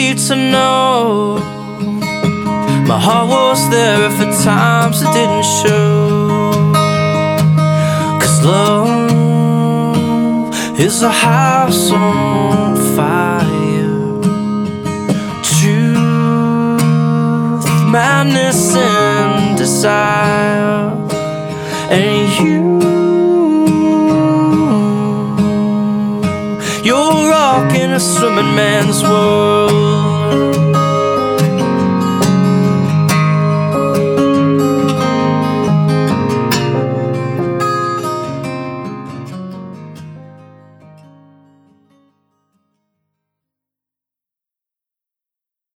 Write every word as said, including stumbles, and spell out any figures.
need to know. My heart was there for times it didn't show. Cause love is a house on fire. Truth, madness and desire. And you, you're a rock in a swimming man's world.